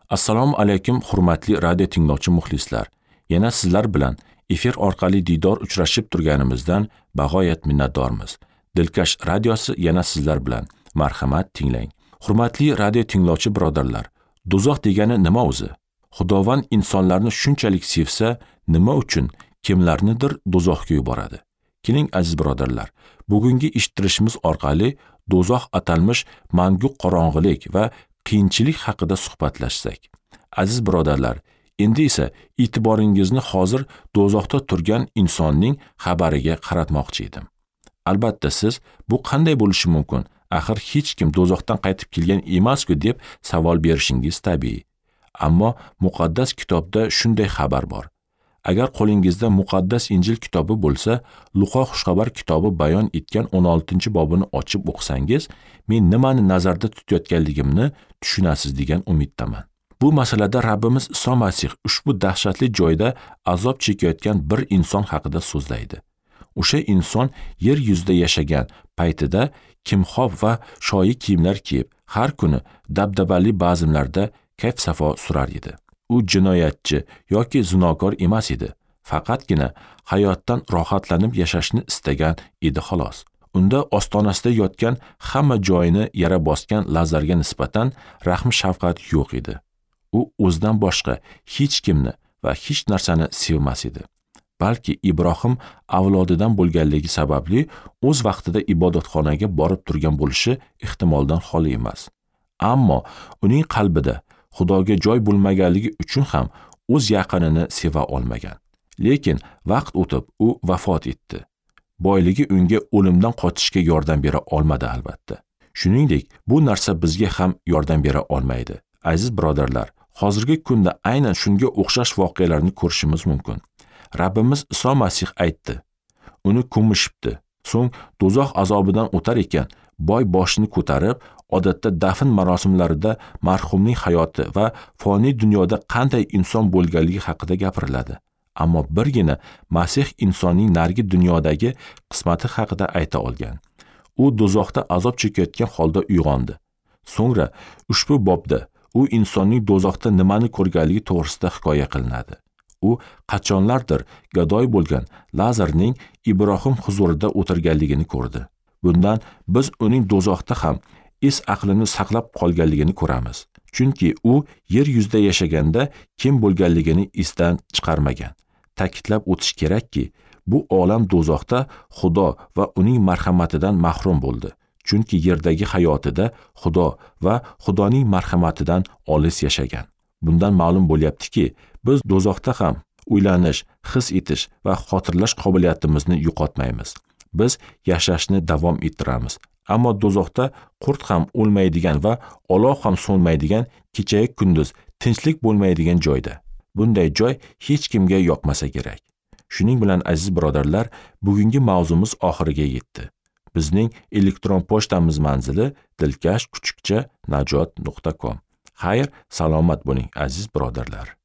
Assalomu alaykum hurmatli radio tinglovchi muxlislar. Yana sizlar bilan efir orqali diydor uchrashib turganimizdan bag'oyat minnatdormiz. Dilkash radiosi yana sizlar bilan. Marhamat tinglang. Hurmatli radio tinglovchi birodarlar, do'zax degani nima o'zi? Xudovand insonlarni shunchalik sevsa, nima uchun kimlarnidir do'zaxga yuboradi? Keling aziz birodarlar, bugungi eshittirishimiz orqali do'zax atalmish mangu qorong'ilik va qiyinchilik haqida suhbatlashsak. Aziz birodarlar, endi esa e'tiboringizni hozir do'zaxda turgan insonning xabariga qaratmoqchi edim. Albatta siz bu qanday bo'lishi mumkin? Axir hech kim do'zaxdan qaytib kelgan emas-ku deb savol berishingiz tabiiy. Ammo muqaddas kitobda shunday xabar bor. Agar qo'lingizda muqaddas Injil kitobi bo'lsa, Luqo xushxabar kitobi bayon etgan 16-bobini ochib o'qisangiz, men nimani nazarda tutayotganligimni tushunasiz degan umiddaman. Bu masalada Rabbimiz Iso Masih ushbu dahshatli joyda azob chekayotgan bir inson haqida so'zlaydi. O'sha inson yer yuzida yashagan paytida kimxob va shoyi kiyimlar kiyib, har kuni dabdabali bazmlarda kayf-safo surar edi. U jinoyatchi yoki zinokor emas edi. Faqatgina hayotdan rohatlanib yashashni istagan edi xolos. Unda ostonasida yotgan hamma joyini yara bosgan Lazarga nisbatan rahm-shafqat yo'q edi. U o'zidan boshqa hech kimni va hech narsani sevmas edi. Balki Ibrohim avlodidan bo'lganligi sababli o'z vaqtida ibodatxonaga borib turgan bo'lishi ehtimoldan xoli emas. Ammo uning qalbida Xudoga joy bo'lmaganligi uchun ham o'z yaqinini seva olmagan. Lekin vaqt o'tib u vafot etdi. Boyligi unga o'limdan qochishga yordam bera olmadi albatta. Shuningdek, bu narsa bizga ham yordam bera olmaydi. Aziz birodarlar, hozirgi kunda aynan shunga o'xshash voqealarni ko'rishimiz mumkin. Rabbimiz Iso Masih aytdi. Uni ko'mishibdi. So'ng do'zax azobidan o'tar ekan, boy boshini ko'tarib, odatda dafn marosimlarida marhumning hayoti va foniy dunyoda qanday inson bo'lganligi haqida gapiriladi. Ammo birgina Masih insonning nargi dunyodagi qismati haqida ayta olgan. U do'zaxda azob chekayotgan holda uyg'ondi. So'ngra ushbu bobda u insonning do'zaxda nimani ko'rganligi to'g'risida hikoya qilinadi. U qachonlardir gadoy bo'lgan Lazarning Ibrohim huzurida o'tirganligini ko'rdi. Bundan biz uning do'zaxda ham es aqlini saqlab qolganligini ko'ramiz. Chunki u yer yuzida yashaganda kim bo'lganligini esdan chiqarmagan. Ta'kidlab o'tish kerakki, bu olam do'zaxda Xudo va uning marhamatidan mahrum bo'ldi. Chunki yerdagi hayotida Xudo va Xudoning marhamatidan olis yashagan. Bundan ma'lum bo'lyaptiki, biz do'zaxda ham o'ylanish, his etish va xotirlash qobiliyatimizni yo'qotmaymiz. Biz yashashni davom ettiramiz. Ammo do'zaxda qurt ham o'lmaydigan va olov ham so'nmaydigan, kecha-yu kunduz tinchlik bo'lmaydigan joyda. Bunday joy hech kimga yoqmasa kerak. Shuning bilan aziz birodarlar, bugungi mavzumiz oxiriga yetdi. Bizning elektron pochtamiz manzili dilkash_najot.com. Xayr, salomat bo'ling aziz birodarlar.